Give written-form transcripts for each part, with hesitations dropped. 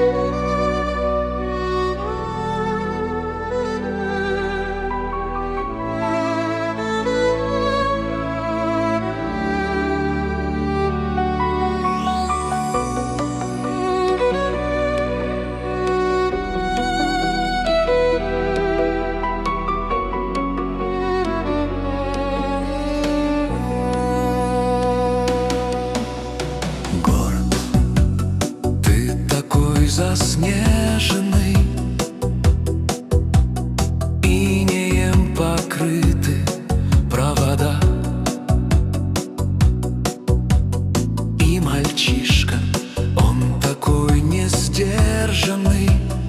Заснеженный, инеем покрыты провода, и мальчишка, он такой несдержанный,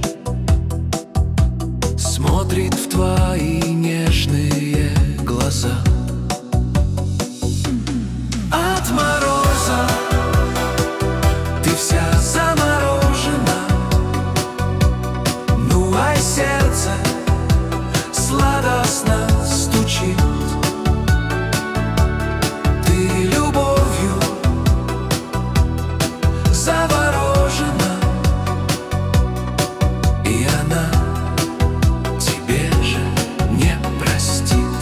смотрит в твои нежные глаза. От мороза ты вся заморожена, сердце сладостно стучит. Ты любовью заворожена, и она тебе же не простит.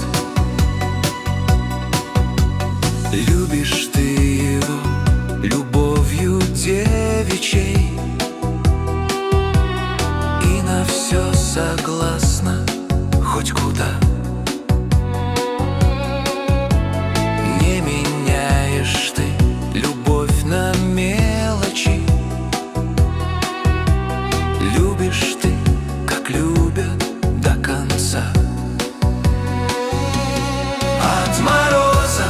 Любишь ты его любовью девичьей, все согласна хоть куда. Не меняешь ты любовь на мелочи. Любишь ты, как любят до конца. От мороза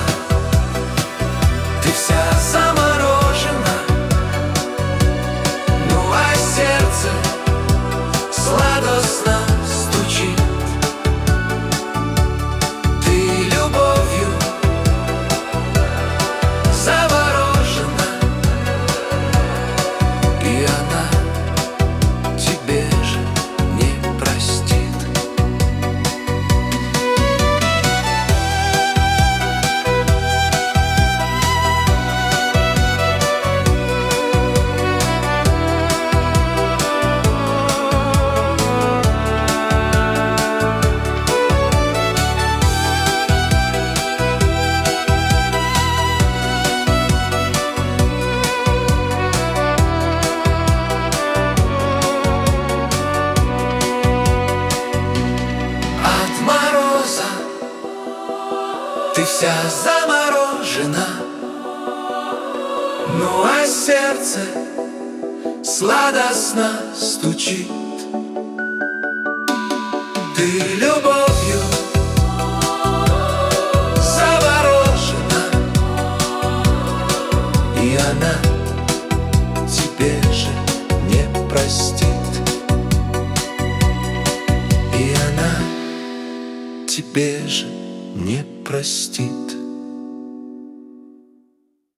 ты вся заморожена, ну а сердце сладостно стучит. Ты любовью заворожена, и она тебе же не простит. Ты вся заморожена, ну а сердце сладостно стучит. Ты любовью заворожена, и она тебе же не простит. И она тебе же не простит.